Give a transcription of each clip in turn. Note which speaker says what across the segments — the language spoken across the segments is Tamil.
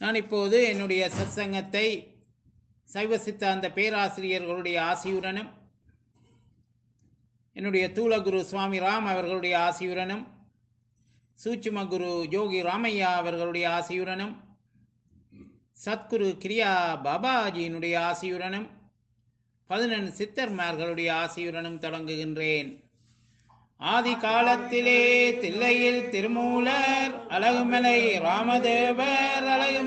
Speaker 1: நான் இப்போது என்னுடைய சத்சங்கத்தை சைவ சித்தாந்த பேராசிரியர்களுடைய ஆசியுடனும் என்னுடைய தூளகுரு சுவாமி ராம் அவர்களுடைய ஆசியுடனும் சூட்சும குரு யோகி ராமையா அவர்களுடைய ஆசியுடனும் சத்குரு கிரியா பாபாஜியினுடைய ஆசியுடனும் 11 சித்தர்மார்களுடைய ஆசியுடனும் தொடங்குகின்றேன். ஆதி காலத்திலே தில்லையில் திருமூலர் அழகுமலை ராமதேவர்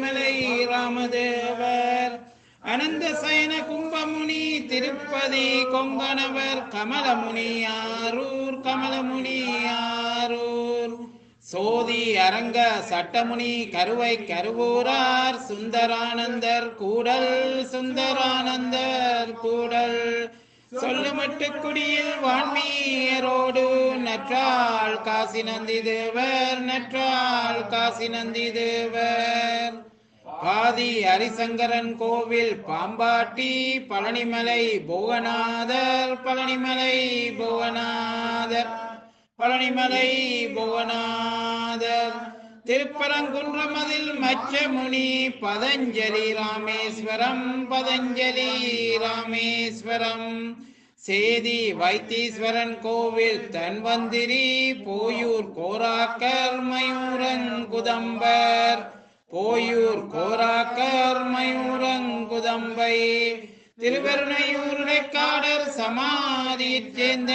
Speaker 1: அனந்த சயன கும்பமுனி திருப்பதி கொங்கணவர் கமலமுனியாரூர் சோதி அரங்க சட்டமுனி கருவை கருவூரார் சுந்தரானந்தர் கூடல் சொல்லுமட்டு குடியில் வான்மீரோடு நற்றாள் காசி நந்தி தேவர் பாதி ஹரிசங்கரன் கோவில் பாம்பாட்டி பழனிமலை புவனாதர் திருப்பரங்குன்றமதில் மச்சமுனி பதஞ்சலி ராமேஸ்வரம் சேதி வைத்தீஸ்வரன் கோவில் தன்வந்திரி போயூர் கோராக்கர் மயூரங்குதம்பை திருவருணையூர் இடைக்காடர் சமாதியைச் சேர்ந்த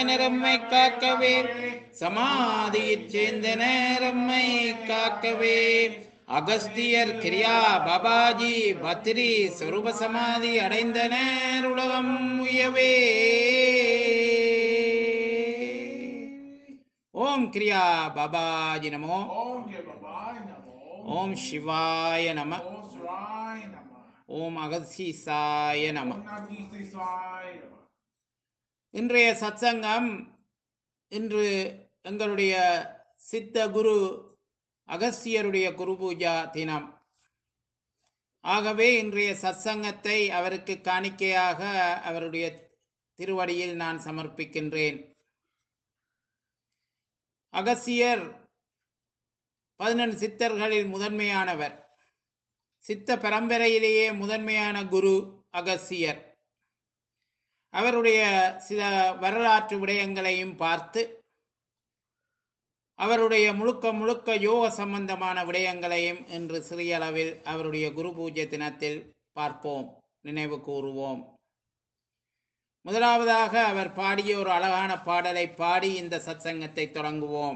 Speaker 1: நேரம்மை காக்கவே அகஸ்தியர் கிரியா பாபாஜி பத்ரி சொரூப சமாதி அடைந்தனர் உலகம் உயவே. ஓம் கிரியா பாபாஜி நமோ. ஓம் சிவாய நம. ஓம் அகஸ்தீசாய நம. இன்றைய சத்சங்கம் இன்று எங்களுடைய சித்த குரு அகஸ்தியருடைய குரு பூஜா தினம். ஆகவே இன்றைய சத்சங்கத்தை அவருக்கு காணிக்கையாக அவருடைய திருவடியில் நான் சமர்ப்பிக்கின்றேன். அகஸ்தியர் 11 சித்தர்களில் முதன்மையானவர். சித்த பரம்பரையிலேயே முதன்மையான குரு அகஸ்தியர். அவருடைய சில வரலாற்று விடயங்களையும் பார்த்து அவருடைய முழுக்க யோக சம்பந்தமான விடயங்களையும் இன்று சிறிய அளவில் அவருடைய குரு பூஜை தினத்தில் பார்ப்போம், நினைவு கூறுவோம். முதலாவதாக அவர் பாடிய ஒரு அழகான பாடலை பாடி இந்த சத்சங்கத்தை தொடங்குவோம்.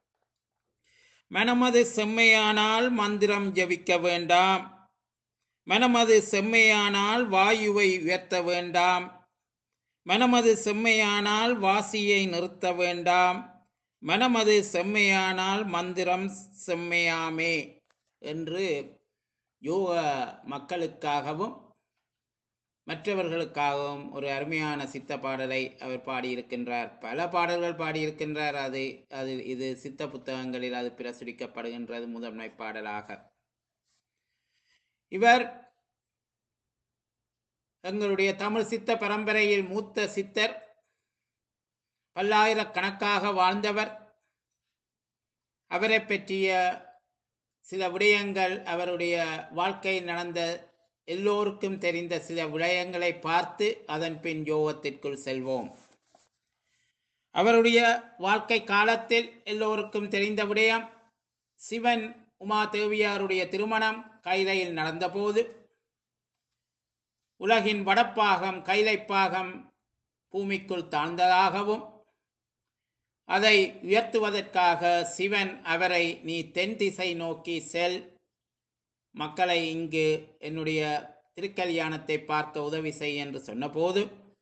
Speaker 1: மனமது செம்மையானால் மந்திரம் ஜபிக்க வேண்டாம், மனமது செம்மையானால் வாயுவை உயர்த்த வேண்டாம், மனமது செம்மையானால் வாசியை நிறுத்த வேண்டாம், மனமது செம்மையானால் மந்திரம் செம்மையாமே என்று யோக மக்களுக்காகவும் மற்றவர்களுக்காகவும் ஒரு அருமையான சித்த பாடலை அவர் பாடியிருக்கின்றார். பல பாடல்கள் பாடியிருக்கின்றார். இது சித்த புத்தகங்களில் அது பிரசுரிக்கப்படுகின்றது முதன்மை பாடலாக. இவர் எங்களுடைய தமிழ் சித்த பரம்பரையில் மூத்த சித்தர், பல்லாயிரக்கணக்காக வாழ்ந்தவர். அவரை பற்றிய சில விடயங்கள், அவருடைய வாழ்க்கையில் நடந்த எல்லோருக்கும் தெரிந்த சில விடயங்களை பார்த்து அதன் பின் யோகத்திற்குள் செல்வோம். அவருடைய வாழ்க்கை காலத்தில் எல்லோருக்கும் தெரிந்த விடயம், சிவன் உமா தேவியாருடைய திருமணம் கைலையில் நடந்தபோது உலகின் வடப்பாகம் கைலைப்பாகம் பூமிக்குள் தாழ்ந்ததாகவும் அதை உயர்த்துவதற்காக சிவன் அவரை, நீ தென் திசை நோக்கி செல், மக்களை இங்கு என்னுடைய திருக்கல்யாணத்தை பார்க்க உதவி செய் என்று சொன்னபோது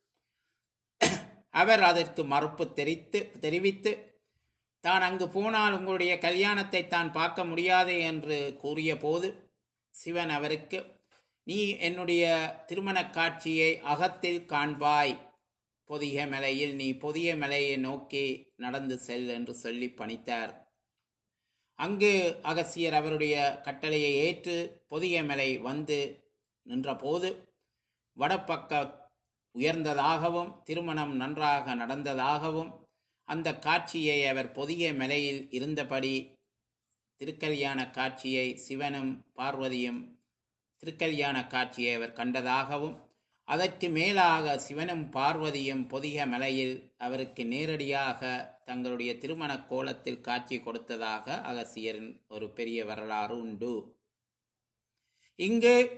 Speaker 1: அவர் அதற்கு மறுப்பு தெரிவித்து தான் அங்கு போனால் உங்களுடைய கல்யாணத்தை தான் பார்க்க முடியாது என்று கூறிய போது சிவன் அவருக்கு, நீ என்னுடைய திருமண காட்சியை அகத்தில் காண்பாய், பொதிய மலையில் நீ பொதிய மலையை நோக்கி நடந்து செல் என்று சொல்லி பணித்தார். அங்கு அகஸ்தியர் அவருடைய கட்டளையை ஏற்று பொதிய மலை வந்து நின்றபோது வடப்பக்க உயர்ந்ததாகவும் திருமணம் நன்றாக நடந்ததாகவும் அந்த காட்சியை அவர் பொதிய மலையில் இருந்தபடி திருக்கல்யாண காட்சியை சிவனும் பார்வதியும் திருக்கல்யாண காட்சியை அவர் கண்டதாகவும், அதற்கு மேலாக சிவனும் பார்வதியும் பொதிக மலையில் அவருக்கு நேரடியாக தங்களுடைய திருமண கோலத்தில் காட்சி கொடுத்ததாக அகசியரின் ஒரு பெரிய வரலாறு உண்டு. இங்கு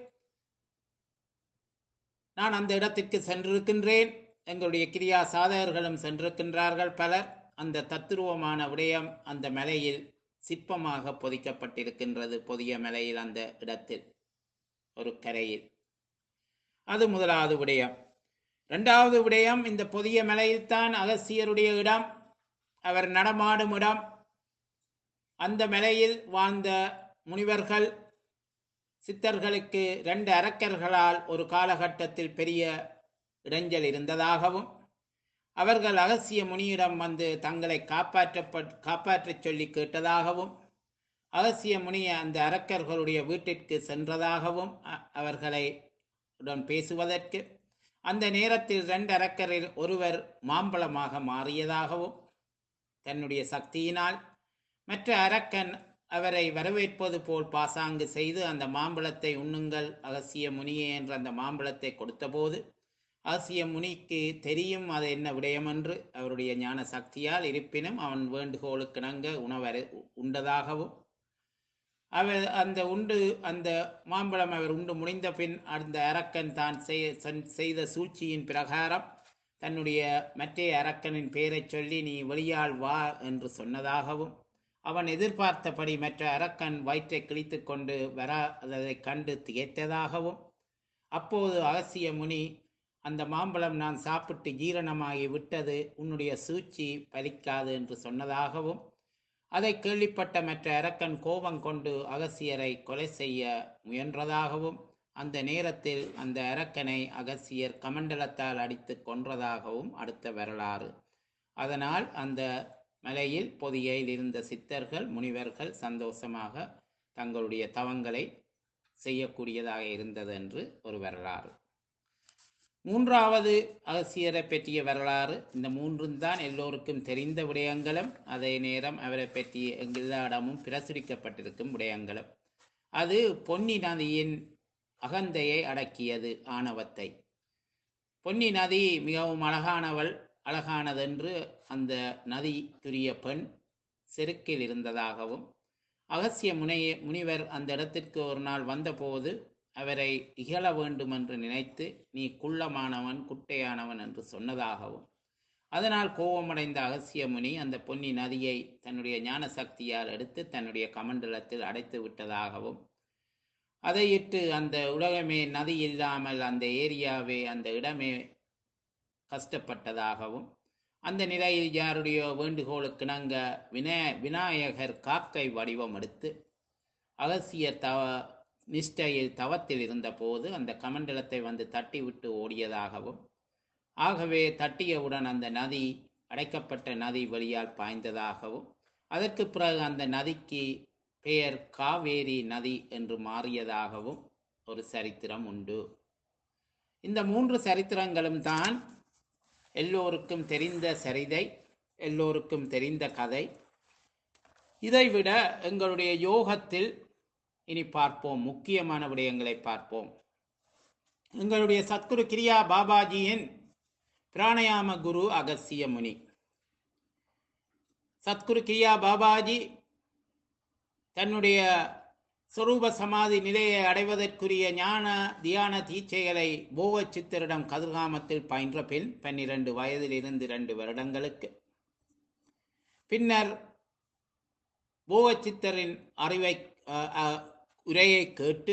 Speaker 1: நான் அந்த இடத்திற்கு சென்றிருக்கின்றேன். எங்களுடைய கிரியா சாதகர்களும் சென்றிருக்கின்றார்கள் பலர். அந்த தத்துருவமான விடயம் அந்த மலையில் சிற்பமாக பொதிக்கப்பட்டிருக்கின்றது. பொதிய மலையில் அந்த இடத்தில் ஒரு கரையில். அது முதலாவது விடயம். இரண்டாவது விடயம், இந்த பொதிய மலையில்தான் அகசியருடைய இடம், அவர் நடமாடும் இடம். அந்த மலையில் வாழ்ந்த முனிவர்கள் சித்தர்களுக்கு 2 அரக்கர்களால் ஒரு காலகட்டத்தில் பெரிய இடைஞ்சல் இருந்ததாகவும், அவர்கள் அகசிய முனியிடம் வந்து தங்களை காப்பாற்றச் சொல்லி கேட்டதாகவும், அகசிய முனி அந்த அரக்கர்களுடைய வீட்டிற்கு சென்றதாகவும், அவர்களை உடன் பேசுவதற்கு அந்த நேரத்தில் 2 அரக்கரில் ஒருவர் மாம்பழமாக மாறியதாகவும் தன்னுடைய சக்தியினால், மற்ற அரக்கன் அவரை வரவேற்பது போல் பாசாங்கு செய்து அந்த மாம்பழத்தை உண்ணுங்கள் அகசிய முனியே என்ற அந்த மாம்பழத்தை கொடுத்தபோது, அகசிய முனிக்கு தெரியும் அது என்ன விடயம் என்று அவருடைய ஞான சக்தியால். இருப்பினும் அவன் வேண்டுகோளுக்கிணங்க உணவரை உண்டதாகவும், அவர் அந்த மாம்பழம் அவர் உண்டு முடிந்த பின் அந்த அரக்கன் தான் செய்த சூழ்ச்சியின் பிரகாரம் தன்னுடைய மற்ற அரக்கனின் பெயரை சொல்லி நீ வெளியால் வா என்று சொன்னதாகவும், அவன் எதிர்பார்த்தபடி மற்ற அரக்கன் வயிற்றை கிழித்து கொண்டு வராததை கண்டு திகைத்ததாகவும், அப்போது அகசிய முனி அந்த மாம்பழம் நான் சாப்பிட்டு ஜீரணமாகி விட்டது, உன்னுடைய சூழ்ச்சி பலிக்காது என்று சொன்னதாகவும், அதை கேள்விப்பட்ட மற்ற அரக்கன் கோபம் கொண்டு அகசியரை கொலை செய்ய முயன்றதாகவும், அந்த நேரத்தில் அந்த அரக்கனை அகசியர் கமண்டலத்தால் அடித்து கொன்றதாகவும் அடுத்த வரலாறு. அதனால் அந்த மலையில் பொதியில் இருந்த சித்தர்கள் முனிவர்கள் சந்தோஷமாக தங்களுடைய தவங்களை செய்யக்கூடியதாக இருந்தது என்று ஒரு வரலாறு. மூன்றாவது அகசியரை பற்றிய வரலாறு. இந்த மூன்றும் தான் எல்லோருக்கும் தெரிந்த விடயங்களும் அதே நேரம் அவரை பற்றி எல்லா இடமும் பிரசுரிக்கப்பட்டிருக்கும் விடயங்களும். அது பொன்னி நதியின் அகந்தையை அடக்கியது, ஆணவத்தை. பொன்னி நதி மிகவும் அழகானதென்று அந்த நதிக்குரிய பெண் செருக்கில் இருந்ததாகவும், அகசிய முனிவர் அந்த இடத்திற்கு ஒரு நாள் வந்தபோது அவரை இகழ வேண்டும் என்று நினைத்து நீ குள்ளமானவன் குட்டையானவன் என்று சொன்னதாகவும், அதனால் கோபமடைந்த அகசிய முனி அந்த பொன்னி நதியை தன்னுடைய ஞான சக்தியால் எடுத்து தன்னுடைய கமண்டலத்தில் அடைத்து விட்டதாகவும், அதையிட்டு அந்த உலகமே நதி இல்லாமல் அந்த ஏரியாவே அந்த இடமே கஷ்டப்பட்டதாகவும், அந்த நிலையில் யாருடைய வேண்டுகோளுக்கிணங்க விநாயகர் காக்கை வடிவம் எடுத்து அகசியர் நிஷ்டையில் தவத்தில் இருந்தபோது அந்த கமண்டலத்தை வந்து தட்டி விட்டு ஓடியதாகவும், ஆகவே தட்டியவுடன் அந்த நதி அடைக்கப்பட்ட நதி வழியால் பாய்ந்ததாகவும், அதற்கு பிறகு அந்த நதிக்கு பெயர் காவேரி நதி என்று மாறியதாகவும் ஒரு சரித்திரம் உண்டு. இந்த 3 சரித்திரங்களும் தான் எல்லோருக்கும் தெரிந்த சரிதை, எல்லோருக்கும் தெரிந்த கதை. இதைவிட எங்களுடைய யோகத்தில் இனி பார்ப்போம், முக்கியமான விடயங்களை பார்ப்போம். எங்களுடைய சத்குரு கிரியா பாபாஜியின் பிராணயாம குரு அகசிய முனி. சத்குரு கிரியா பாபாஜி தன்னுடைய சொரூப சமாதி நிலையை அடைவதற்குரிய ஞான தியான தீட்சைகளை போக சித்தரிடம் கதிர்காமத்தில் பயின்ற பின் 12 வயதிலிருந்து 2 வருடங்களுக்கு பின்னர் போக சித்தரின் உரையை கேட்டு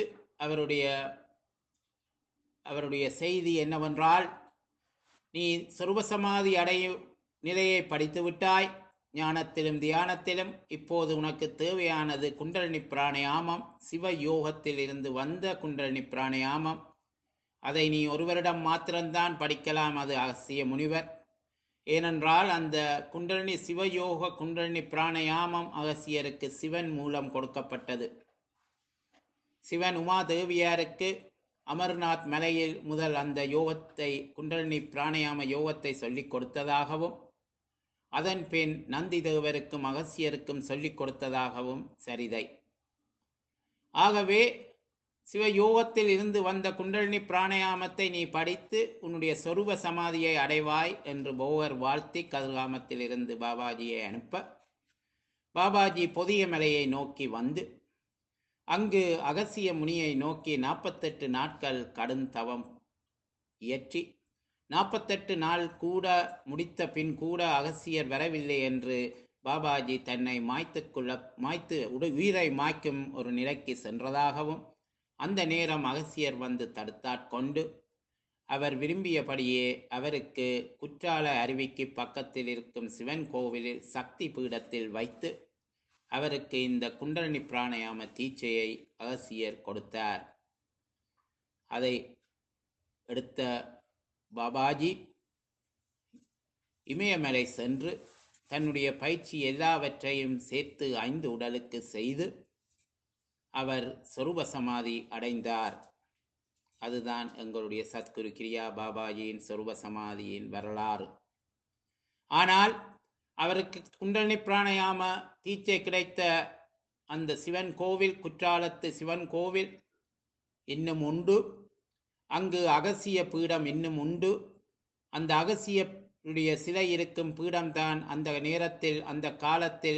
Speaker 1: அவருடைய செய்தி என்னவென்றால், நீ சொரூபசமாதி அடையும் நிலையை படித்து விட்டாய் ஞானத்திலும் தியானத்திலும். இப்போது உனக்கு தேவையானது குண்டலினி பிராணயாமம், சிவ யோகத்தில் இருந்து வந்த குண்டலினி பிராணயாமம். அதை நீ ஒருவரிடம் மாத்திரம்தான் படிக்கலாம், அது அகசிய முனிவர். ஏனென்றால் அந்த குண்டலினி சிவயோக குண்டலினி பிராணயாமம் அகசியருக்கு சிவன் மூலம் கொடுக்கப்பட்டது. சிவன் உமாதேவியாருக்கு அமர்நாத் மலையில் முதல் அந்த யோகத்தை குண்டலினி பிராணயாம யோகத்தை சொல்லிக் கொடுத்ததாகவும், அதன் பின் நந்தி தேவருக்கும் அகசியருக்கும் சொல்லிக் கொடுத்ததாகவும் சரிதை. ஆகவே சிவயோகத்தில் இருந்து வந்த குண்டலினி பிராணயாமத்தை நீ படித்து உன்னுடைய சொரூப சமாதியை அடைவாய் என்று போவர் வாழ்த்தி கதிர்காமத்தில் இருந்து பாபாஜியை அனுப்ப, பாபாஜி பொதிய மலையை நோக்கி வந்து அங்கு அகசிய முனியை நோக்கி 48 நாட்கள் கடும் தவம் இயற்றி 48 நாள் கூட முடித்த பின் கூட அகசியர் வரவில்லை என்று பாபாஜி தன்னை மாய்த்து உயிரை மாய்க்கும் ஒரு நிலைக்கு சென்றதாகவும், அந்த நேரம் அகசியர் வந்து தடுத்தாட்கொண்டு அவர் விரும்பியபடியே அவருக்கு குற்றால அருவிக்கு பக்கத்தில் இருக்கும் சிவன் கோவிலில் சக்தி பீடத்தில் வைத்து அவருக்கு இந்த குண்டலினி பிராணயாம தீட்சையை அகசியர் கொடுத்தார். அதை எடுத்த பாபாஜி இமயமலை சென்று தன்னுடைய பயிற்சி எல்லாவற்றையும் சேர்த்து 5 உடலுக்கு செய்து அவர் சொரூப சமாதி அடைந்தார். அதுதான் எங்களுடைய சத்குரு கிரியா பாபாஜியின் சொரூப சமாதியின் வரலாறு. ஆனால் அவருக்கு குண்டலினி பிராணயாம தீட்சை கிடைத்த அந்த சிவன் கோவில், குற்றாலத்து சிவன் கோவில் இன்னும் உண்டு. அங்கு அகசிய பீடம் இன்னும் உண்டு. அந்த அகசியுடைய சிலை இருக்கும் பீடம்தான் அந்த நேரத்தில், அந்த காலத்தில்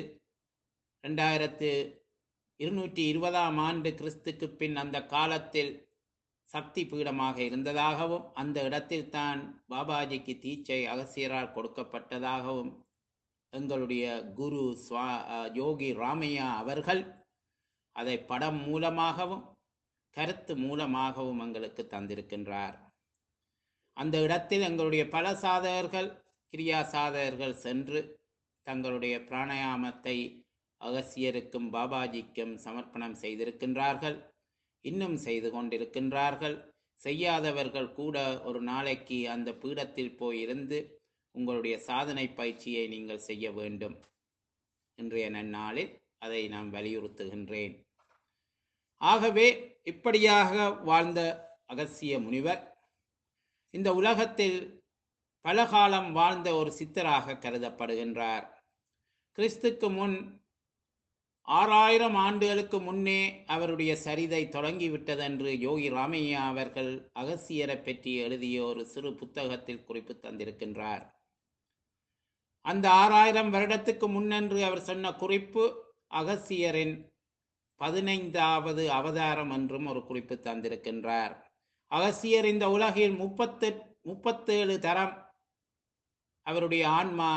Speaker 1: 2220ஆம் ஆண்டு கிறிஸ்துக்கு பின் அந்த காலத்தில் சக்தி பீடமாக இருந்ததாகவும், அந்த இடத்தில் தான் பாபாஜிக்கு தீட்சை அகசியரால் கொடுக்கப்பட்டதாகவும் எங்களுடைய குரு யோகி ராமையா அவர்கள் அதை படம் மூலமாகவும் கருத்து மூலமாகவும் எங்களுக்கு தந்திருக்கின்றார். அந்த இடத்தில் எங்களுடைய பல சாதகர்கள், கிரியா சாதகர்கள் சென்று தங்களுடைய பிராணயாமத்தை அகசியருக்கும் பாபாஜிக்கும் சமர்ப்பணம் செய்திருக்கின்றார்கள். இன்னும் செய்து கொண்டிருக்கின்றார்கள். செய்யாதவர்கள் கூட ஒரு நாளைக்கு அந்த பீடத்தில் போயிருந்து உங்களுடைய சாதனை பயிற்சியை நீங்கள் செய்ய வேண்டும். இன்றைய நன்னாளில் அதை நான் வலியுறுத்துகின்றேன். ஆகவே இப்படியாக வாழ்ந்த அகசிய முனிவர் இந்த உலகத்தில் பல காலம் வாழ்ந்த ஒரு சித்தராக கருதப்படுகின்றார். கிறிஸ்துக்கு முன் 6000 ஆண்டுகளுக்கு முன்னே அவருடைய சரிதை தொடங்கிவிட்டதென்று யோகி ராமையா அவர்கள் அகசியரை பற்றி எழுதிய ஒரு சிறு புத்தகத்தில் குறிப்பு தந்திருக்கின்றார். அந்த 6000 வருடத்துக்கு முன்னென்று அவர் சொன்ன குறிப்பு அகசியரின் 15வது அவதாரம் என்றும் ஒரு குறிப்பு தந்திருக்கின்றார். அகசியர் இந்த உலகில் 37 தரம் அவருடைய ஆன்மா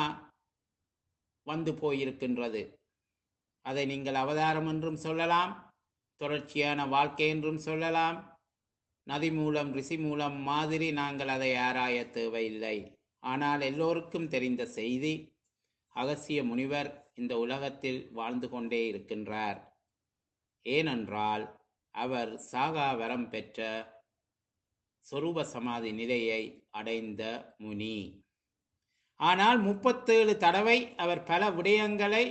Speaker 1: வந்து போயிருக்கின்றது. அதை நீங்கள் அவதாரம் என்றும் சொல்லலாம், தொடர்ச்சியான வாழ்க்கை என்றும் சொல்லலாம். நதி மூலம் ரிஷி மூலம் மாதிரி நாங்கள் அதை ஆராய தேவையில்லை. ஆனால் எல்லோருக்கும் தெரிந்த செய்தி, அகசிய முனிவர் இந்த உலகத்தில் வாழ்ந்து கொண்டே இருக்கின்றார். ஏனென்றால் அவர் சாகா வரம் பெற்ற சொரூப சமாதி நிலையை அடைந்த முனி. ஆனால் 37 தடவை அவர் பல விடயங்களை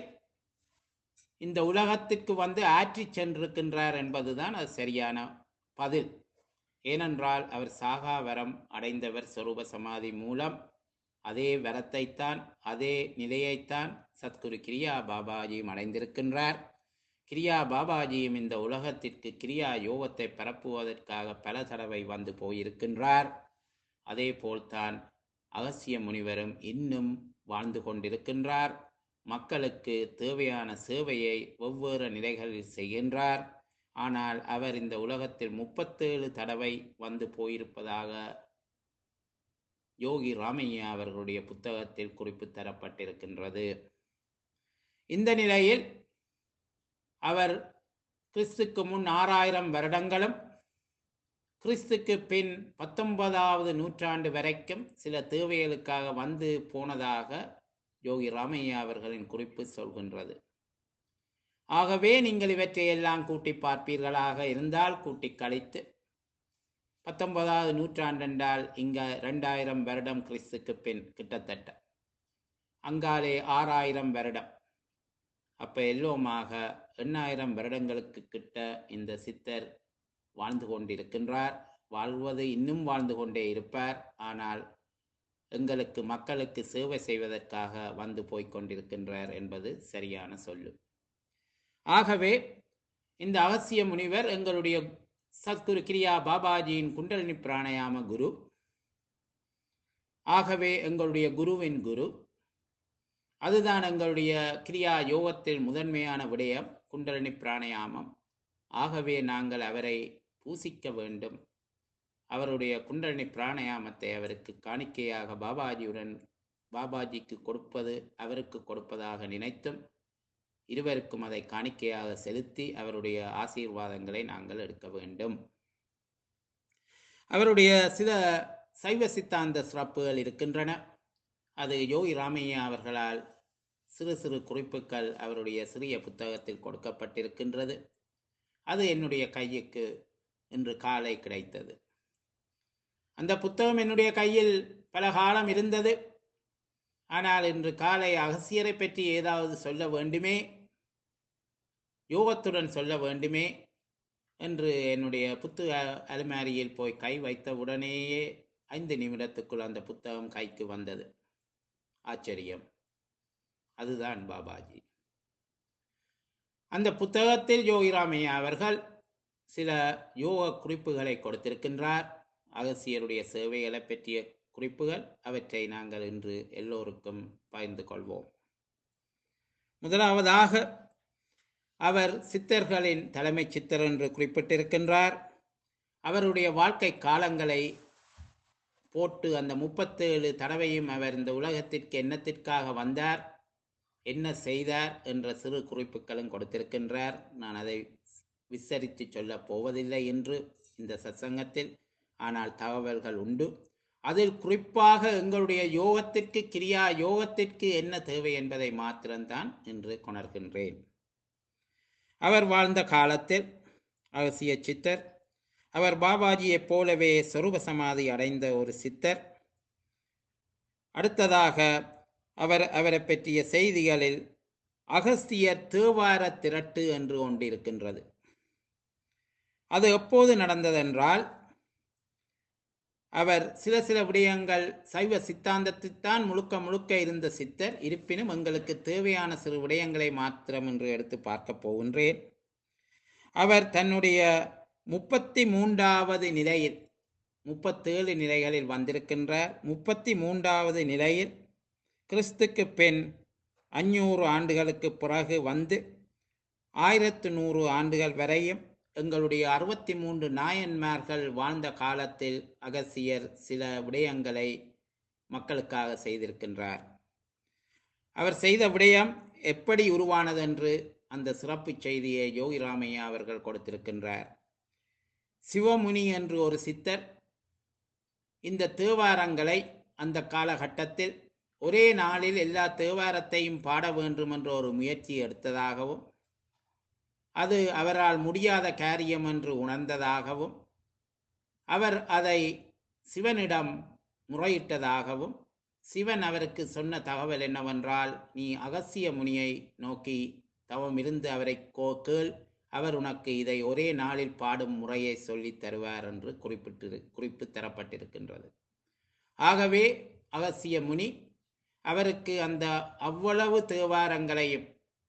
Speaker 1: இந்த உலகத்திற்கு வந்து ஆற்றி சென்றிருக்கின்றார் என்பதுதான் அது சரியான பதில். ஏனென்றால் அவர் சாகா வரம் அடைந்தவர் சொரூப சமாதி மூலம். அதே வரத்தைத்தான், அதே நிலையைத்தான் சத்குரு கிரியா பாபாஜியும் அடைந்திருக்கின்றார். கிரியா பாபாஜியும் இந்த உலகத்திற்கு கிரியா யோகத்தை பரப்புவதற்காக பல தடவை வந்து போயிருக்கின்றார். அதே போல்தான் அகசிய முனிவரும் இன்னும் வாழ்ந்து கொண்டிருக்கின்றார். மக்களுக்கு தேவையான சேவையை வெவ்வேறு நிலைகளில் செய்கின்றார். ஆனால் அவர் இந்த உலகத்தில் 37 தடவை வந்து போயிருப்பதாக யோகி ராமையா அவர்களுடைய புத்தகத்தில் குறிப்பு தரப்பட்டிருக்கின்றது. இந்த நிலையில் அவர் கிறிஸ்துக்கு முன் 6000 வருடங்களும் கிறிஸ்துக்கு பின் 19வது நூற்றாண்டு வரைக்கும் சில தேவைகளுக்காக வந்து போனதாக யோகி ராமையா அவர்களின் குறிப்பு சொல்கின்றது. ஆகவே நீங்கள் இவற்றை எல்லாம் கூட்டி பார்ப்பீர்களாக இருந்தால் கூட்டி கழித்து 19வது நூற்றாண்டு என்றால் இங்க 2000 வருடம் கிறிஸ்துக்கு பின் கிட்டத்தட்ட, அங்காலே 6000 வருடம், அப்ப எல்லோமாக 8000 வருடங்களுக்கு கிட்ட இந்த சித்தர் வாழ்ந்து கொண்டிருக்கின்றார். வாழ்வது இன்னும் வாழ்ந்து கொண்டே இருப்பார். ஆனால் எங்களுக்கு மக்களுக்கு சேவை செய்வதற்காக வந்து போய்கொண்டிருக்கின்றார் என்பது சரியான சொல்லு. ஆகவே இந்த அகசிய முனிவர் எங்களுடைய சத்குரு கிரியா பாபாஜியின் குண்டலினி பிராணயாம குரு. ஆகவே எங்களுடைய குருவின் குரு. அதுதான் எங்களுடைய கிரியா யோகத்தில் முதன்மையான விடயம், குண்டலினி பிராணயாமம். ஆகவே நாங்கள் அவரை பூசிக்க வேண்டும். அவருடைய குண்டலினி பிராணயாமத்தை அவருக்கு காணிக்கையாக பாபாஜிக்கு கொடுப்பது, அவருக்கு கொடுப்பதாக நினைத்தும் இருவருக்கும் அதை காணிக்கையாக செலுத்தி அவருடைய ஆசீர்வாதங்களை நாங்கள் எடுக்க வேண்டும். அவருடைய சில சைவ சித்தாந்த சிறப்புகள் இருக்கின்றன. அது யோகி ராமையா அவர்களால் சிறு சிறு குறிப்புகள் அவருடைய சிறிய புத்தகத்தில் கொடுக்கப்பட்டிருக்கின்றது. அது என்னுடைய கைக்கு இன்று காலை கிடைத்தது. அந்த புத்தகம் என்னுடைய கையில் பல காலம் இருந்தது. ஆனால் இன்று காலை அகசியரை பற்றி ஏதாவது சொல்ல வேண்டுமே, யோகத்துடன் சொல்ல வேண்டுமே என்று என்னுடைய புத்தக அலுமாரியில் போய் கை வைத்த உடனேயே 5 நிமிடத்துக்குள் அந்த புத்தகம் கைக்கு வந்தது. ஆச்சரியம்! அதுதான் பாபாஜி. அந்த புத்தகத்தில் யோகி ராமையா அவர்கள் சில யோக குறிப்புகளை கொடுத்திருக்கின்றார். அகசியருடைய சேவைகளை பற்றிய குறிப்புகள். அவற்றை நாங்கள் இன்று எல்லோருக்கும் பகிர்ந்து கொள்வோம். முதலாவதாக அவர் சித்தர்களின் தலைமை சித்தர் என்று குறிப்பிட்டிருக்கின்றார். அவருடைய வாழ்க்கை காலங்களை போட்டு அந்த 37 தடவையும் அவர் இந்த உலகத்திற்கு என்னத்திற்காக வந்தார், என்ன செய்தார் என்ற சிறு குறிப்புகளும் கொடுத்திருக்கின்றார். நான் அதை விசரித்து சொல்ல போவதில்லை என்று இந்த சத்சங்கத்தில். ஆனால் தகவல்கள் உண்டு. அதில் குறிப்பாக எங்களுடைய யோகத்திற்கு, கிரியா யோகத்திற்கு என்ன தேவை என்பதை மாத்திரம்தான் இன்று கொணர்கின்றேன். அவர் வாழ்ந்த காலத்தில் அகசிய சித்தர், அவர் பாபாஜியைப் போலவே சொரூப சமாதி அடைந்த ஒரு சித்தர். அடுத்ததாக அவரை பற்றிய செய்திகளில் அகஸ்தியர் தேவார திரட்டு என்று ஒன்று இருக்கின்றது. அது எப்போது நடந்ததென்றால், அவர் சில விடயங்கள் சைவ சித்தாந்தத்தில்தான் முழுக்க இருந்த சித்தர். இருப்பினும் எங்களுக்கு தேவையான சிறு விடயங்களை மாத்திரம் என்று எடுத்து பார்க்க போகின்றேன். அவர் தன்னுடைய 33வது நிலையில், 37 நிலைகளில் வந்திருக்கின்றார். 33வது நிலையில் கிறிஸ்துக்கு பின் 500 ஆண்டுகளுக்கு பிறகு வந்து 1100 ஆண்டுகள் வரையும் எங்களுடைய 63 நாயன்மார்கள் வாழ்ந்த காலத்தில் அகசியர் சில விடயங்களை மக்களுக்காக செய்திருக்கின்றார். அவர் செய்த விடயம் எப்படி உருவானது என்று அந்த சிறப்பு செய்தியை யோகி ராமையா அவர்கள் கொடுத்திருக்கின்றார். சிவமுனி என்று ஒரு சித்தர் இந்த தேவாரங்களை அந்த காலகட்டத்தில் ஒரே நாளில் எல்லா தேவாரத்தையும் பாட வேண்டும் என்ற ஒரு முயற்சி எடுத்ததாகவும், அது அவரால் முடியாத காரியம் என்று உணர்ந்ததாகவும், அவர் அதை சிவனிடம் முறையிட்டதாகவும், சிவன் அவருக்கு சொன்ன தகவல் என்னவென்றால், நீ அகசிய முனியை நோக்கி தவம் இருந்து அவரை கேள், அவர் உனக்கு இதை ஒரே நாளில் பாடும் முறையை சொல்லித் தருவார் என்று குறிப்பு தரப்பட்டிருக்கின்றது. ஆகவே அகசிய முனி அவருக்கு அந்த அவ்வளவு தேவாரங்களையும்,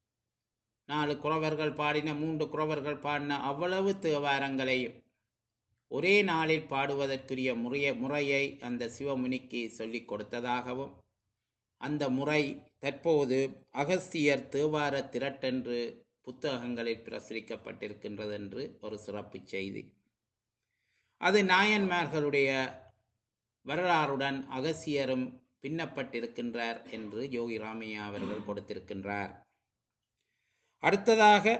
Speaker 1: 4 குறவர்கள் பாடின, 3 குறவர்கள் பாடின அவ்வளவு தேவாரங்களையும் ஒரே நாளில் பாடுவதற்குரிய முறையை அந்த சிவமுனிக்கு சொல்லிக் கொடுத்ததாகவும், அந்த முறை தற்போது அகஸ்தியர் தேவார திரட்டென்று புத்தகங்களில் பிரசுரிக்கப்பட்டிருக்கின்றது என்று ஒரு சிறப்பு செய்தி. அது நாயன்மார்களுடைய வரலாறுடன் அகசியரும் பின்னப்பட்டிருக்கின்றார் என்று யோகி ராமையா அவர்கள் கொடுத்திருக்கின்றார். அடுத்ததாக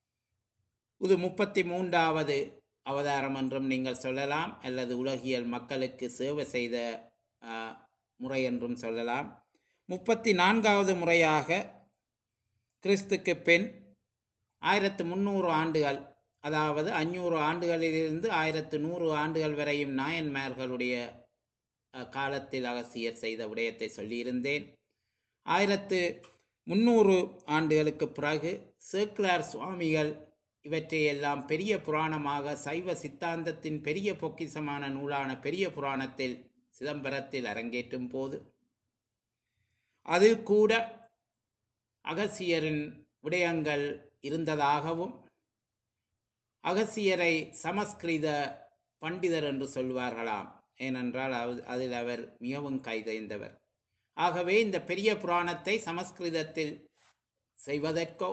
Speaker 1: இது 33வது அவதாரம் என்றும் நீங்கள் சொல்லலாம், அல்லது உலகியல் மக்களுக்கு சேவை செய்த முறை என்றும் சொல்லலாம். 34வது முறையாக கிறிஸ்துக்கு பின் 1300 ஆண்டுகள், அதாவது 500 ஆண்டுகளிலிருந்து 1100 ஆண்டுகள் வரையும் நாயன்மார்களுடைய காலத்தில் அகசியர் செய்த விடயத்தை சொல்லியிருந்தேன். 1300 ஆண்டுகளுக்கு பிறகு சேக்கிழார் சுவாமிகள் இவற்றையெல்லாம் பெரிய புராணமாக, சைவ சித்தாந்தத்தின் பெரிய பொக்கிசமான நூலான பெரிய புராணத்தில் சிதம்பரத்தில் அரங்கேற்றும் போது அதில் கூட அகசியரின் விடயங்கள் இருந்ததாகவும், அகசியரை சமஸ்கிருத பண்டிதர் என்று சொல்வார்களாம். ஏனென்றால் அதில் அவர் மிகவும் கைதேர்ந்தவர். ஆகவே இந்த பெரிய புராணத்தை சமஸ்கிருதத்தில் செய்வதற்கோ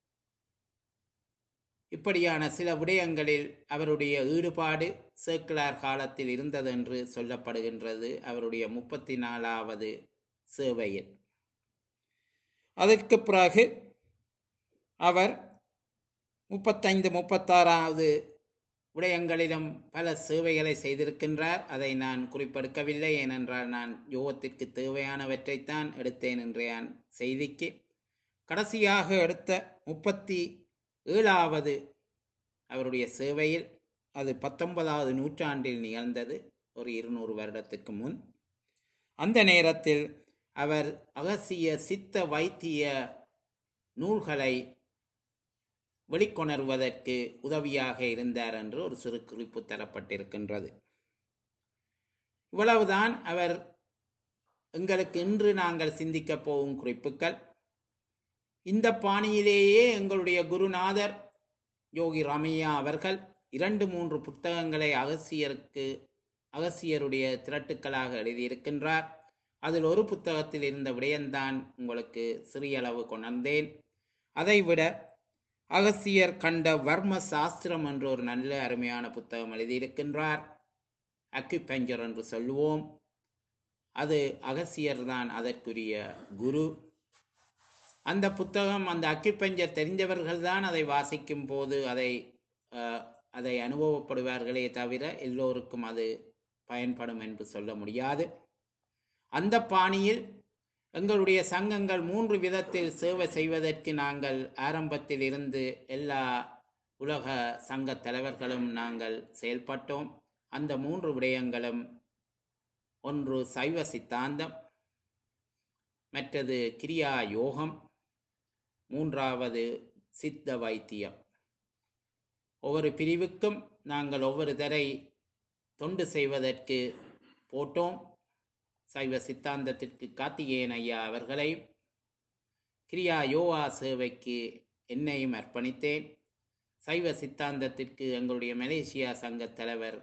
Speaker 1: இப்படியான சில விடயங்களில் அவருடைய ஈடுபாடு சேக்கிழார் காலத்தில் இருந்தது என்று சொல்லப்படுகின்றது. அவருடைய 34வது சேவையில். அதற்கு பிறகு அவர் 35, 36வது விடயங்களிலும் பல சேவைகளை செய்திருக்கின்றார். அதை நான் குறிப்பெடுக்கவில்லை, ஏனென்றால் நான் யோகத்திற்கு தேவையானவற்றைத்தான் எடுத்தேன் இன்றைய செய்திக்கு. கடைசியாக எடுத்த 37வது அவருடைய சேவையில், அது 19வது நூற்றாண்டில் நிகழ்ந்தது, ஒரு 200 வருடத்துக்கு முன். அந்த நேரத்தில் அவர் அகசிய சித்த வைத்திய நூல்களை வெளிக்கொணர்வதற்கு உதவியாக இருந்தார் என்று ஒரு சிறு குறிப்பு தரப்பட்டிருக்கின்றது. இவ்வளவுதான் அவர் எங்களுக்கு இன்று நாங்கள் சிந்திக்கப் போகும் குறிப்புகள். இந்த பாணியிலேயே எங்களுடைய குருநாதர் யோகி ராமையா அவர்கள் 2-3 புத்தகங்களை அகசியருடைய திரட்டுக்களாக எழுதியிருக்கின்றார். அதில் ஒரு புத்தகத்தில் இருந்த விடயம்தான் உங்களுக்கு சிறியளவு கொணர்ந்தேன். அதைவிட அகசியர் கண்ட வர்ம சாஸ்திரம் என்ற ஒரு நல்ல அருமையான புத்தகம் எழுதியிருக்கின்றார். அக்யூபஞ்சர் என்று சொல்லுவோம். அது அகசியர் தான் அதற்குரிய குரு. அந்த புத்தகம், அந்த அக்யூபஞ்சர் தெரிந்தவர்கள் தான் அதை வாசிக்கும் போது அதை அனுபவப்படுவார்களே தவிர எல்லோருக்கும் அது பயன்படும் என்று சொல்ல முடியாது. அந்த பாணியில் எங்களுடைய சங்கங்கள் 3 விதத்தில் சேவை செய்வதற்கு நாங்கள் ஆரம்பத்தில் இருந்து எல்லா உலக சங்க தலைவர்களும் நாங்கள் செயல்பட்டோம். அந்த 3 விடயங்களும், ஒன்று சைவ சித்தாந்தம், மற்றது கிரியா யோகம், 3வது சித்த வைத்தியம். ஒவ்வொரு பிரிவுக்கும் நாங்கள் ஒவ்வொரு தரை தொண்டு செய்வதற்கு போட்டோம். சைவ சித்தாந்தத்திற்கு கார்த்திகேயன் ஐயா அவர்களை, கிரியா யோகா சேவைக்கு என்னையும் அர்ப்பணித்தேன். சைவ சித்தாந்தத்திற்கு எங்களுடைய மலேசியா சங்க தலைவர்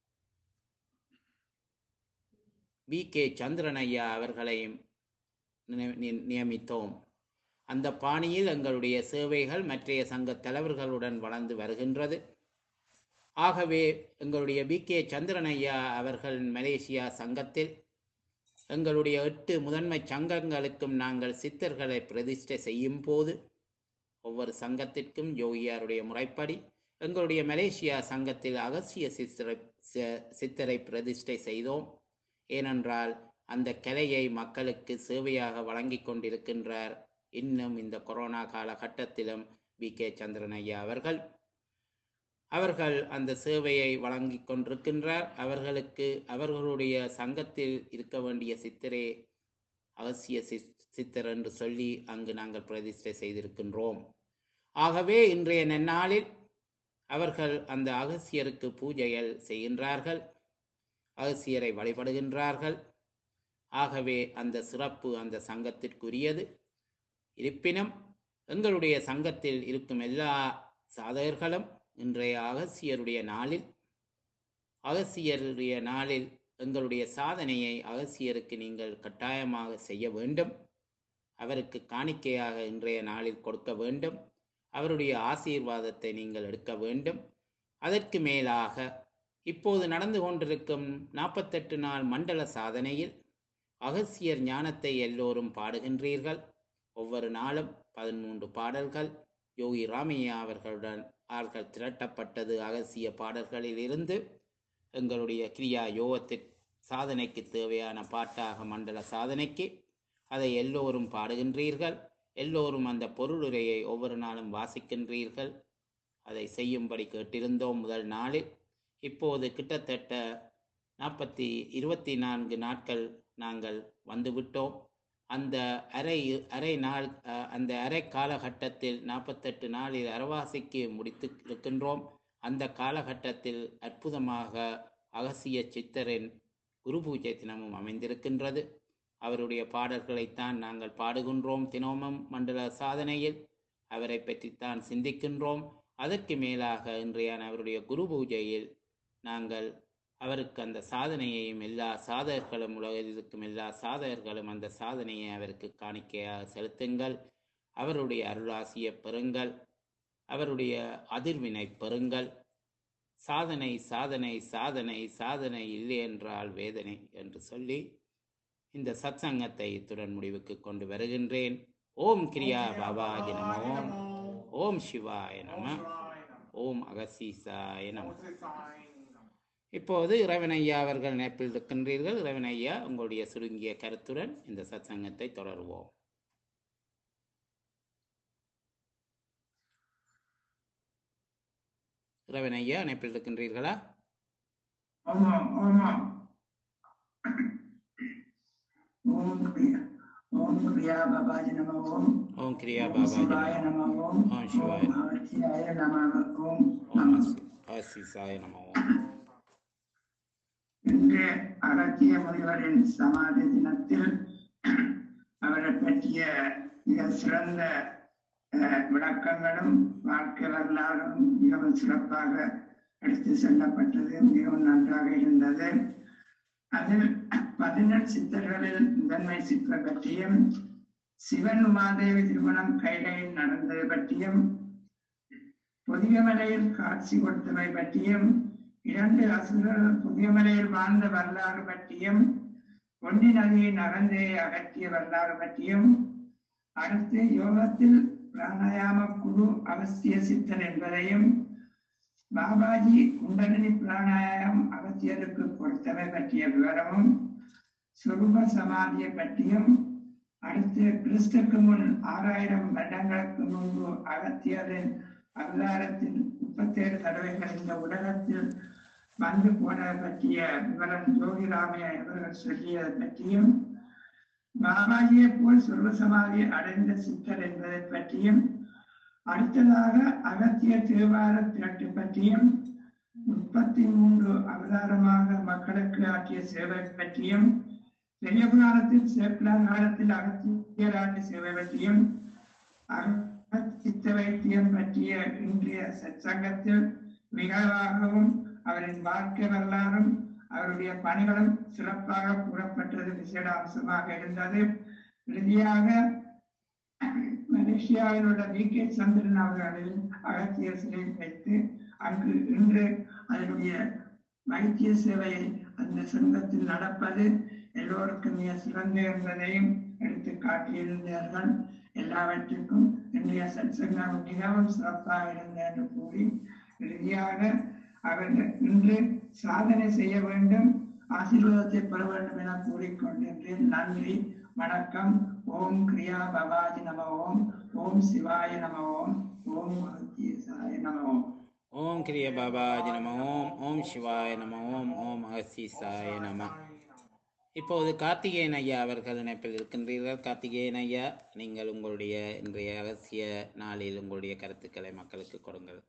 Speaker 1: VK சந்திரன் ஐயா அவர்களையும் நியமித்தோம். அந்த பாணியில் எங்களுடைய சேவைகள் மற்றைய சங்க தலைவர்களுடன் வளர்ந்து வருகின்றது. ஆகவே எங்களுடைய VK சந்திரன் ஐயா அவர்கள் மலேசியா சங்கத்தில் எங்களுடைய 8 முதன்மை சங்கங்களுக்கும் நாங்கள் சித்தர்களை பிரதிஷ்டை செய்யும் போது, ஒவ்வொரு சங்கத்திற்கும் யோகியாருடைய முறைப்படி எங்களுடைய மலேசியா சங்கத்தில் அகசிய சித்தரை பிரதிஷ்டை செய்தோம். ஏனென்றால் அந்த கலையை மக்களுக்கு சேவையாக வழங்கி கொண்டிருக்கின்றார் இன்னும் இந்த கொரோனா காலகட்டத்திலும் VK சந்திரன் ஐயா அவர்கள் அந்த சேவையை வழங்கி கொண்டிருக்கின்றார். அவர்களுக்கு அவர்களுடைய சங்கத்தில் இருக்க வேண்டிய சித்தரே அகசிய சித்தர் என்று சொல்லி அங்கு நாங்கள் பிரதிஷ்டை செய்திருக்கின்றோம். ஆகவே இன்றைய நன்னாளில் அவர்கள் அந்த அகசியருக்கு பூஜைகள் செய்கின்றார்கள், அகசியரை வழிபடுகின்றார்கள். ஆகவே அந்த சிறப்பு அந்த சங்கத்திற்குரியது. இருப்பினும் எங்களுடைய சங்கத்தில் இருக்கும் எல்லா சாதகர்களும் இன்றைய அகசியருடைய நாளில் எங்களுடைய சாதனையை அகசியருக்கு நீங்கள் கட்டாயமாக செய்ய வேண்டும். அவருக்கு காணிக்கையாக இன்றைய நாளில் கொடுக்க வேண்டும். அவருடைய ஆசீர்வாதத்தை நீங்கள் எடுக்க வேண்டும். அதற்கு மேலாக இப்போது நடந்து கொண்டிருக்கும் 48 நாள் மண்டல சாதனையில் அகசியர் ஞானத்தை எல்லோரும் பாடுகின்றீர்கள். ஒவ்வொரு நாளும் 13 பாடல்கள் யோகி ராமையா அவர்களுடன் திரட்டப்பட்டது. அகசிய பாடல்களில் இருந்து எங்களுடைய கிரியா யோகத்திற்கு சாதனைக்கு தேவையான பாட்டாக மண்டல சாதனைக்கு அதை எல்லோரும் பாடுகின்றீர்கள். எல்லோரும் அந்த பொருளுரையை ஒவ்வொரு நாளும் வாசிக்கின்றீர்கள். அதை செய்யும்படி கேட்டிருந்தோம் முதல் நாளில். இப்போது கிட்டத்தட்ட 24 நாட்கள் நாங்கள் வந்துவிட்டோம். அந்த அரை காலகட்டத்தில் 48 நாளில் அரைவாசிக்கு முடித்து இருக்கின்றோம். அந்த காலகட்டத்தில் அற்புதமாக அகசிய சித்தரின் குரு பூஜை தினமும் அமைந்திருக்கின்றது. அவருடைய பாடல்களைத்தான் நாங்கள் பாடுகின்றோம். தினமும் மண்டல சாதனையில் அவரை பற்றித்தான் சிந்திக்கின்றோம். அதற்கு மேலாக இன்றையான அவருடைய குரு பூஜையில் நாங்கள் அவருக்கு அந்த சாதனையையும் எல்லா சாதகர்களும் உலகில் இருக்கும் எல்லா சாதகர்களும் அந்த சாதனையை அவருக்கு காணிக்கையாக செலுத்துங்கள். அவருடைய அருளாசியை பெறுங்கள். அவருடைய அதிர்வினை பெறுங்கள். சாதனை சாதனை சாதனை சாதனை இல்லை என்றால் வேதனை என்று சொல்லி இந்த சத்சங்கத்தை இத்துடன் முடிவுக்கு கொண்டு வருகின்றேன். ஓம் கிரியா பாபாஜி நம ஓம். ஓம் சிவாய நம. ஓம் அகசீசாய நம. இப்போது இறைவனையா அவர்கள் நினைப்பில் இருக்கின்றீர்கள். இறைவனையா, உங்களுடைய சுருங்கிய கருத்துடன் இந்த சத்சங்கத்தை தொடருவோம். இறைவனையா நினைப்பில் இருக்கின்றீர்களா?
Speaker 2: ஓம் கிரியா பாபாஜி நம ஓம்.
Speaker 1: ஓம் கிரியா பாபாஜி
Speaker 2: நம ஓம்.
Speaker 1: ஓம் சிவாய
Speaker 2: நம ஓம்.
Speaker 1: ஓம் ஆசிசாய நம ஓம்.
Speaker 2: இன்று அகத்திய முனிவரின் சமாதி தினத்தில் அவரை பற்றிய மிக சிறந்த விளக்கங்களும் வாழ்க்கை வரலாறும் மிகவும் சிறப்பாக எடுத்து செல்லப்பட்டது. மிகவும் நன்றாக இருந்தது. அதில் 17 சித்தர்களில் முதன்மை சித்தர் பற்றியும், சிவன் உமாதேவி திருமணம் கைலையில் நடந்தது பற்றியும், புதியமலையில் காட்சி கொடுத்தவை பற்றியும், 2 அசுரர்கள் புதியமலையில் வாழ்ந்த வரலாறு பற்றியும், பொன்னி நதியை நகர்ந்தே அகற்றிய வரலாறு பற்றியும், அடுத்து யோகத்தில் பிராணாயாம குரு அகஸ்திய சித்தன் என்பதையும், பாபாஜி குண்டலினி பிராணாயாமம் அகத்தியருக்கு கொடுத்தவை பற்றிய விவரமும், சுரூப சமாதியை பற்றியும், அடுத்து கிறிஸ்துக்கு முன் 6000 வருடங்களுக்கு முன்பு அகத்தியரின் அவதாரத்தில் 37 தடவைகள் இந்த உலகத்தில் வந்து போனதை பற்றிய விவரம் ஜோதிராமையா அவர்கள் சொல்லியதை பற்றியும், பாபாஜியை போல் சுரூபசமாதி அடைந்த சித்தர் என்பதை பற்றியும், அடுத்ததாக அகத்திய தேவார திரட்டு பற்றியும், 33 அவதாரமாக மக்களுக்கு ஆற்றிய சேவை பற்றியும், பெரிய புராணத்தில் சேப்பிலார் காலத்தில் அகத்தியர் ஆற்றிய சேவை பற்றியும், சித்த வைத்தியம் பற்றிய இன்றைய சத்சங்கத்தில் மிகவும் அவரின் வாழ்க்கை வரலாறும் அவருடைய பணிகளும் சிறப்பாக கூறப்பட்டது விசேட அம்சமாக இருந்தது. இறுதியாக மலேசியாவில் உள்ள வி.கே. சந்திரன் அவர்களின் அகத்திய சிலை வைத்து அங்கு இன்று அதனுடைய வைத்திய சேவையை அந்த சங்கத்தில் நடப்பது எல்லோருக்கும் மிக சிறந்த என்பதையும் எடுத்து காட்டியிருந்தார்கள். எல்லாவற்றுக்கும் இன்றைய சத்சங்கம் மிகவும் சிறப்பாக இருந்தது என்று கூறி இறுதியாக அவர்கள் இன்று சாதனை செய்ய வேண்டும், ஆசீர்வாதத்தை பெற வேண்டும் என கூறிக்கொண்டிருந்தேன். நன்றி, வணக்கம். ஓம் கிரியா பாபாஜி நம ஓம். ஓம் சிவாய நம ஓம். ஓம் அகத்தீசாய நம ஓம்.
Speaker 1: ஓம் கிரிய பாபாஜி நம ஓம். ஓம் சிவாய நம ஓம். ஓம் அகசீசாய நம. இப்போது கார்த்திகேயன் ஐயா அவர்கள் இணைப்பில் இருக்கின்றீர்கள். கார்த்திகேயன் ஐயா, நீங்கள் உங்களுடைய இன்றைய ரகசிய நாளில் உங்களுடைய கருத்துக்களை மக்களுக்கு கொடுங்கள்.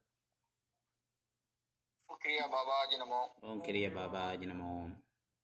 Speaker 3: கிரியா பாபாஜி நமோ.
Speaker 1: ஓம் கிரிய பாபாஜி நம ஓம்.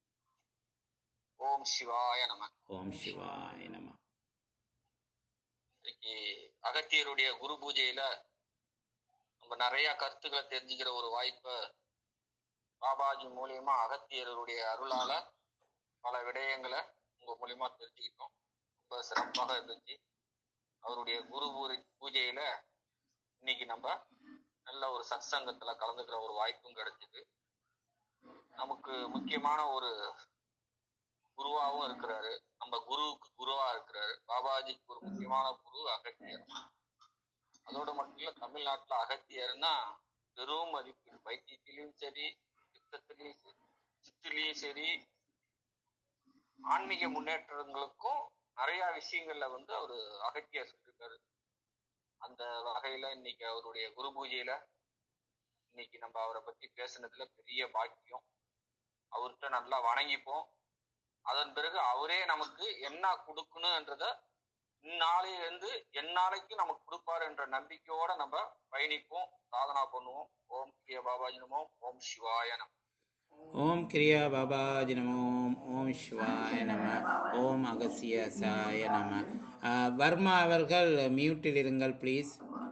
Speaker 3: ஓம் சிவாய நம.
Speaker 1: ஓம் சிவாய நம.
Speaker 3: இன்னைக்கு அகத்தியருடைய குரு பூஜையில நம்ம நிறைய கருத்துக்களை தெரிஞ்சுக்கிற ஒரு வாய்ப்பை பாபாஜி மூலியமா அகத்தியருடைய அருளால பல விடயங்களை உங்க மூலியமா தெரிஞ்சுக்கிட்டோம். ரொம்ப சிறப்பாக இருந்துச்சு. அவருடைய குரு பூஜையில இன்னைக்கு நம்ம நல்ல ஒரு சத்சங்கத்துல கலந்துக்கிற ஒரு வாய்ப்பும் கிடைச்சிது. நமக்கு முக்கியமான ஒரு குருவாவும் இருக்கிறாரு. நம்ம குருவுக்கு குருவா இருக்கிறாரு. பாபாஜிக்கு ஒரு முக்கியமான குரு அகத்தியர். அதோட மட்டும் இல்ல, தமிழ்நாட்டுல அகத்தியர்னா பெரும் மதிப்பு. வைத்தியத்திலையும் சரி, சித்திலையும் சரி, ஆன்மீக முன்னேற்றங்களுக்கும் நிறைய விஷயங்கள்ல அவரு அகத்தியர் சொல்லியிருக்காரு. அந்த வகையில இன்னைக்கு அவருடைய குரு பூஜையில இன்னைக்கு நம்ம அவரை பத்தி பேசுனதுல பெரிய பாக்கியம். அவர்கிட்ட நல்லா வணங்கிப்போம். அதன் பிறகு அவரே நமக்கு என்ன கொடுக்கணும்ன்றத இந்நாளையிலிருந்து எந்நாளைக்கு நமக்கு கொடுப்பாரு என்ற நம்பிக்கையோட நம்ம பயணிப்போம், சாதனா பண்ணுவோம். ஓம் கிரியா பாபாஜி நமோ. ஓம் சிவாய நம.
Speaker 1: ஓம் கிரியா பாபாஜி நமோ. ஓம் சிவாய நம. ஓம் அகசிய சாய நம. வர்மா அவர்கள் மியூட்டில் இருங்கள் ப்ளீஸ்.